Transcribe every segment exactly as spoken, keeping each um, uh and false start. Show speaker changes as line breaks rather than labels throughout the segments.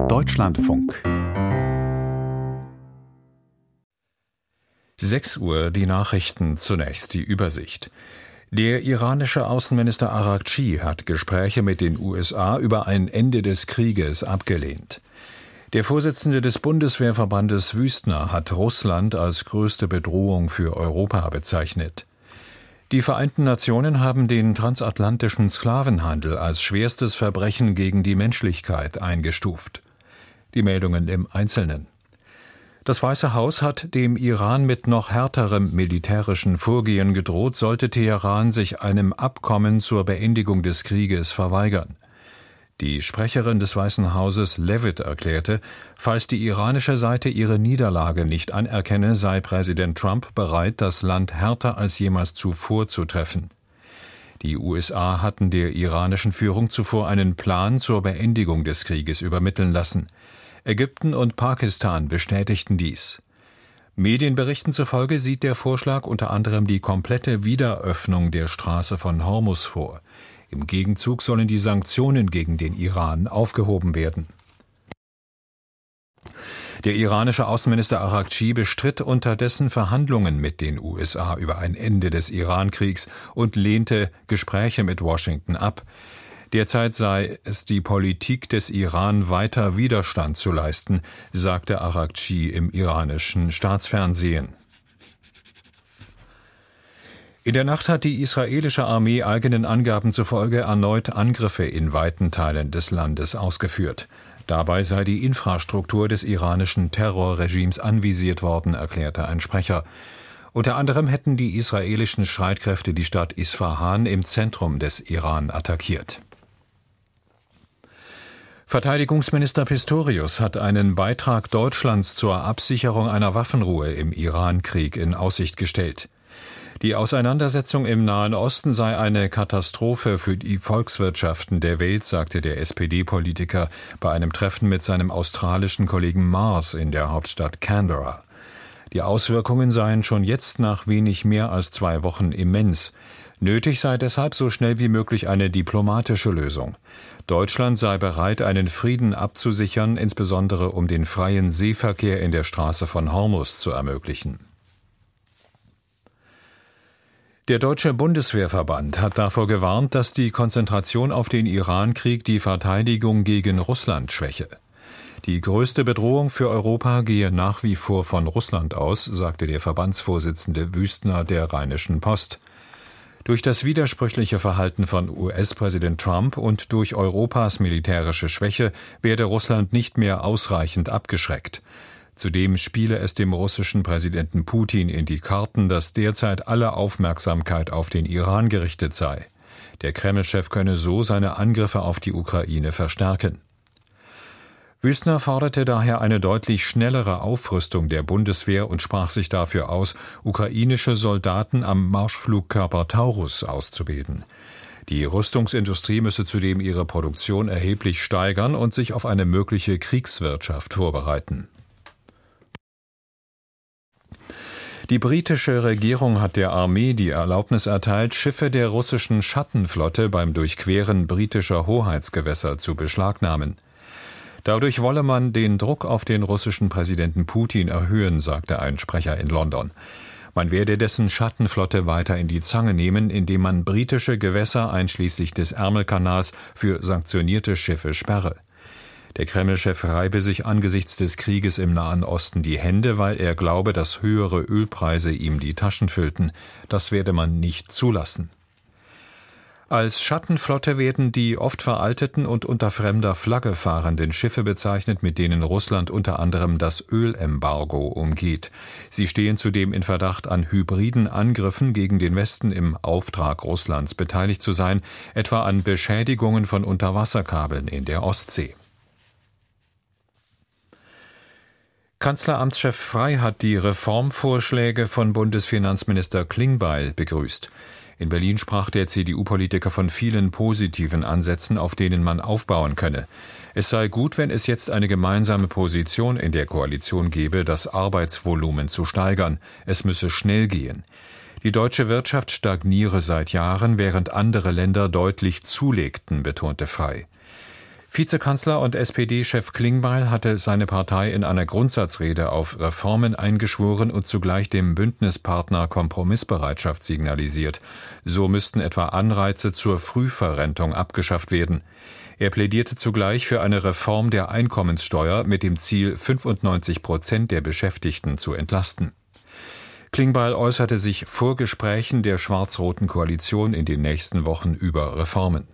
Deutschlandfunk.
sechs Uhr, die Nachrichten, zunächst die Übersicht. Der iranische Außenminister Araghchi hat Gespräche mit den U S A über ein Ende des Krieges abgelehnt. Der Vorsitzende des Bundeswehrverbandes Wüstner hat Russland als größte Bedrohung für Europa bezeichnet. Die Vereinten Nationen haben den transatlantischen Sklavenhandel als schwerstes Verbrechen gegen die Menschlichkeit eingestuft. Die Meldungen im Einzelnen. Das Weiße Haus hat dem Iran mit noch härterem militärischen Vorgehen gedroht, sollte Teheran sich einem Abkommen zur Beendigung des Krieges verweigern. Die Sprecherin des Weißen Hauses Leavitt erklärte, falls die iranische Seite ihre Niederlage nicht anerkenne, sei Präsident Trump bereit, das Land härter als jemals zuvor zu treffen. Die U S A hatten der iranischen Führung zuvor einen Plan zur Beendigung des Krieges übermitteln lassen. Ägypten und Pakistan bestätigten dies. Medienberichten zufolge sieht der Vorschlag unter anderem die komplette Wiederöffnung der Straße von Hormuz vor. Im Gegenzug sollen die Sanktionen gegen den Iran aufgehoben werden. Der iranische Außenminister Araghchi bestritt unterdessen Verhandlungen mit den U S A über ein Ende des Iran-Kriegs und lehnte Gespräche mit Washington ab. Derzeit sei es die Politik des Iran, weiter Widerstand zu leisten, sagte Araghchi im iranischen Staatsfernsehen. In der Nacht hat die israelische Armee eigenen Angaben zufolge erneut Angriffe in weiten Teilen des Landes ausgeführt. Dabei sei die Infrastruktur des iranischen Terrorregimes anvisiert worden, erklärte ein Sprecher. Unter anderem hätten die israelischen Streitkräfte die Stadt Isfahan im Zentrum des Iran attackiert. Verteidigungsminister Pistorius hat einen Beitrag Deutschlands zur Absicherung einer Waffenruhe im Iran-Krieg in Aussicht gestellt. Die Auseinandersetzung im Nahen Osten sei eine Katastrophe für die Volkswirtschaften der Welt, sagte der S P D-Politiker bei einem Treffen mit seinem australischen Kollegen Mars in der Hauptstadt Canberra. Die Auswirkungen seien schon jetzt nach wenig mehr als zwei Wochen immens. Nötig sei deshalb so schnell wie möglich eine diplomatische Lösung. Deutschland sei bereit, einen Frieden abzusichern, insbesondere um den freien Seeverkehr in der Straße von Hormuz zu ermöglichen. Der Deutsche Bundeswehrverband hat davor gewarnt, dass die Konzentration auf den Iran-Krieg die Verteidigung gegen Russland schwäche. Die größte Bedrohung für Europa gehe nach wie vor von Russland aus, sagte der Verbandsvorsitzende Wüstner der Rheinischen Post. Durch das widersprüchliche Verhalten von U S-Präsident Trump und durch Europas militärische Schwäche werde Russland nicht mehr ausreichend abgeschreckt. Zudem spiele es dem russischen Präsidenten Putin in die Karten, dass derzeit alle Aufmerksamkeit auf den Iran gerichtet sei. Der Kreml-Chef könne so seine Angriffe auf die Ukraine verstärken. Wüstner forderte daher eine deutlich schnellere Aufrüstung der Bundeswehr und sprach sich dafür aus, ukrainische Soldaten am Marschflugkörper Taurus auszubilden. Die Rüstungsindustrie müsse zudem ihre Produktion erheblich steigern und sich auf eine mögliche Kriegswirtschaft vorbereiten. Die britische Regierung hat der Armee die Erlaubnis erteilt, Schiffe der russischen Schattenflotte beim Durchqueren britischer Hoheitsgewässer zu beschlagnahmen. Dadurch wolle man den Druck auf den russischen Präsidenten Putin erhöhen, sagte ein Sprecher in London. Man werde dessen Schattenflotte weiter in die Zange nehmen, indem man britische Gewässer einschließlich des Ärmelkanals für sanktionierte Schiffe sperre. Der Kreml-Chef reibe sich angesichts des Krieges im Nahen Osten die Hände, weil er glaube, dass höhere Ölpreise ihm die Taschen füllten. Das werde man nicht zulassen. Als Schattenflotte werden die oft veralteten und unter fremder Flagge fahrenden Schiffe bezeichnet, mit denen Russland unter anderem das Ölembargo umgeht. Sie stehen zudem in Verdacht, an hybriden Angriffen gegen den Westen im Auftrag Russlands beteiligt zu sein, etwa an Beschädigungen von Unterwasserkabeln in der Ostsee. Kanzleramtschef Frey hat die Reformvorschläge von Bundesfinanzminister Klingbeil begrüßt. In Berlin sprach der C D U-Politiker von vielen positiven Ansätzen, auf denen man aufbauen könne. Es sei gut, wenn es jetzt eine gemeinsame Position in der Koalition gebe, das Arbeitsvolumen zu steigern. Es müsse schnell gehen. Die deutsche Wirtschaft stagniere seit Jahren, während andere Länder deutlich zulegten, betonte Frey. Vizekanzler und S P D-Chef Klingbeil hatte seine Partei in einer Grundsatzrede auf Reformen eingeschworen und zugleich dem Bündnispartner Kompromissbereitschaft signalisiert. So müssten etwa Anreize zur Frühverrentung abgeschafft werden. Er plädierte zugleich für eine Reform der Einkommenssteuer mit dem Ziel, fünfundneunzig Prozent der Beschäftigten zu entlasten. Klingbeil äußerte sich vor Gesprächen der schwarz-roten Koalition in den nächsten Wochen über Reformen.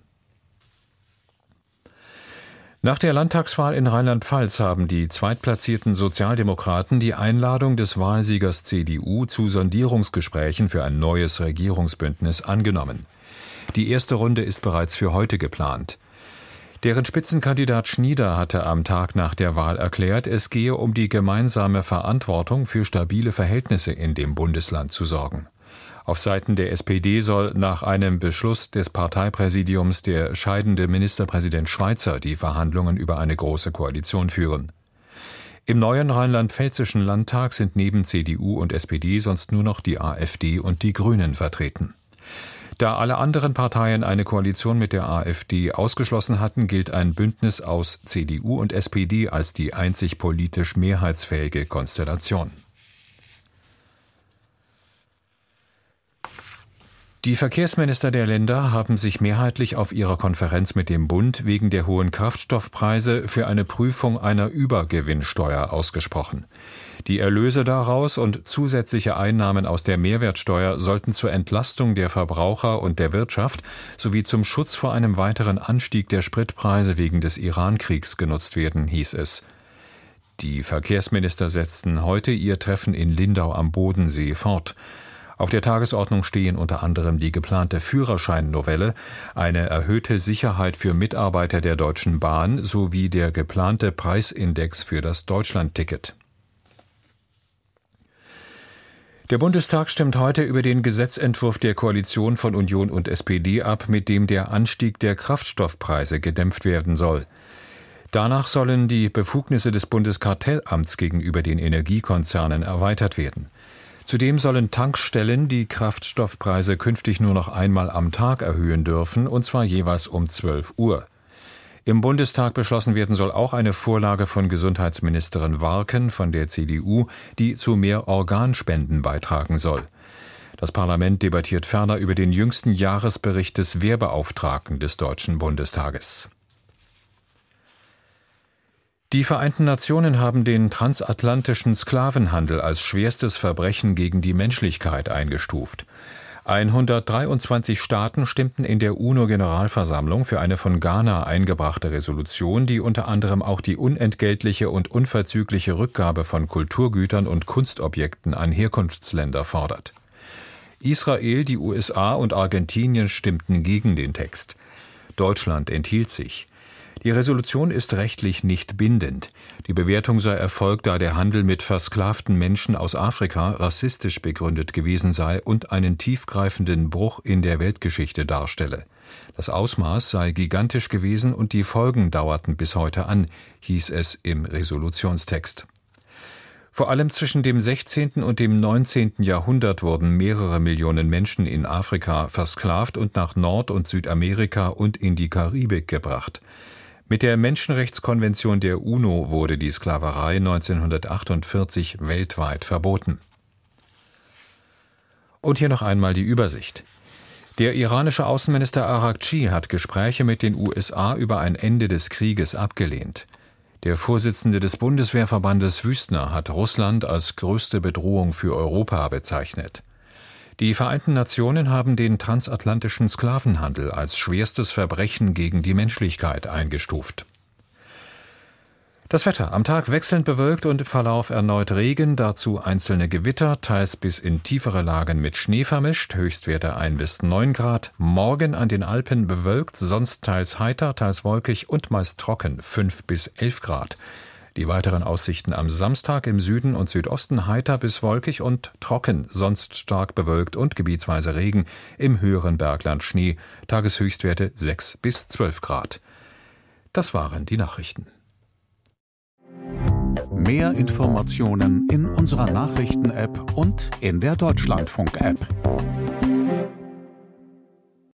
Nach der Landtagswahl in Rheinland-Pfalz haben die zweitplatzierten Sozialdemokraten die Einladung des Wahlsiegers C D U zu Sondierungsgesprächen für ein neues Regierungsbündnis angenommen. Die erste Runde ist bereits für heute geplant. Deren Spitzenkandidat Schnieder hatte am Tag nach der Wahl erklärt, es gehe um die gemeinsame Verantwortung für stabile Verhältnisse in dem Bundesland zu sorgen. Auf Seiten der S P D soll nach einem Beschluss des Parteipräsidiums der scheidende Ministerpräsident Schweizer die Verhandlungen über eine große Koalition führen. Im neuen rheinland-pfälzischen Landtag sind neben C D U und S P D sonst nur noch die AfD und die Grünen vertreten. Da alle anderen Parteien eine Koalition mit der AfD ausgeschlossen hatten, gilt ein Bündnis aus C D U und S P D als die einzig politisch mehrheitsfähige Konstellation. Die Verkehrsminister der Länder haben sich mehrheitlich auf ihrer Konferenz mit dem Bund wegen der hohen Kraftstoffpreise für eine Prüfung einer Übergewinnsteuer ausgesprochen. Die Erlöse daraus und zusätzliche Einnahmen aus der Mehrwertsteuer sollten zur Entlastung der Verbraucher und der Wirtschaft sowie zum Schutz vor einem weiteren Anstieg der Spritpreise wegen des Iran-Kriegs genutzt werden, hieß es. Die Verkehrsminister setzten heute ihr Treffen in Lindau am Bodensee fort. Auf der Tagesordnung stehen unter anderem die geplante Führerscheinnovelle, eine erhöhte Sicherheit für Mitarbeiter der Deutschen Bahn sowie der geplante Preisindex für das Deutschlandticket. Der Bundestag stimmt heute über den Gesetzentwurf der Koalition von Union und S P D ab, mit dem der Anstieg der Kraftstoffpreise gedämpft werden soll. Danach sollen die Befugnisse des Bundeskartellamts gegenüber den Energiekonzernen erweitert werden. Zudem sollen Tankstellen die Kraftstoffpreise künftig nur noch einmal am Tag erhöhen dürfen, und zwar jeweils um zwölf Uhr. Im Bundestag beschlossen werden soll auch eine Vorlage von Gesundheitsministerin Warken von der C D U, die zu mehr Organspenden beitragen soll. Das Parlament debattiert ferner über den jüngsten Jahresbericht des Wehrbeauftragten des Deutschen Bundestages. Die Vereinten Nationen haben den transatlantischen Sklavenhandel als schwerstes Verbrechen gegen die Menschlichkeit eingestuft. hundertdreiundzwanzig Staaten stimmten in der UNO-Generalversammlung für eine von Ghana eingebrachte Resolution, die unter anderem auch die unentgeltliche und unverzügliche Rückgabe von Kulturgütern und Kunstobjekten an Herkunftsländer fordert. Israel, die U S A und Argentinien stimmten gegen den Text. Deutschland enthielt sich. Die Resolution ist rechtlich nicht bindend. Die Bewertung sei erfolgt, da der Handel mit versklavten Menschen aus Afrika rassistisch begründet gewesen sei und einen tiefgreifenden Bruch in der Weltgeschichte darstelle. Das Ausmaß sei gigantisch gewesen und die Folgen dauerten bis heute an, hieß es im Resolutionstext. Vor allem zwischen dem sechzehnten und dem neunzehnten Jahrhundert wurden mehrere Millionen Menschen in Afrika versklavt und nach Nord- und Südamerika und in die Karibik gebracht. Mit der Menschenrechtskonvention der UNO wurde die Sklaverei neunzehnhundertachtundvierzig weltweit verboten. Und hier noch einmal die Übersicht. Der iranische Außenminister Arakci hat Gespräche mit den U S A über ein Ende des Krieges abgelehnt. Der Vorsitzende des Bundeswehrverbandes Wüstner hat Russland als größte Bedrohung für Europa bezeichnet. Die Vereinten Nationen haben den transatlantischen Sklavenhandel als schwerstes Verbrechen gegen die Menschlichkeit eingestuft. Das Wetter: am Tag wechselnd bewölkt und im Verlauf erneut Regen, dazu einzelne Gewitter, teils bis in tiefere Lagen mit Schnee vermischt, Höchstwerte ein bis neun Grad. Morgen an den Alpen bewölkt, sonst teils heiter, teils wolkig und meist trocken, fünf bis elf Grad. Die weiteren Aussichten am Samstag: im Süden und Südosten heiter bis wolkig und trocken, sonst stark bewölkt und gebietsweise Regen, im höheren Bergland Schnee, Tageshöchstwerte sechs bis zwölf Grad. Das waren die Nachrichten.
Mehr Informationen in unserer Nachrichten-App und in der Deutschlandfunk-App.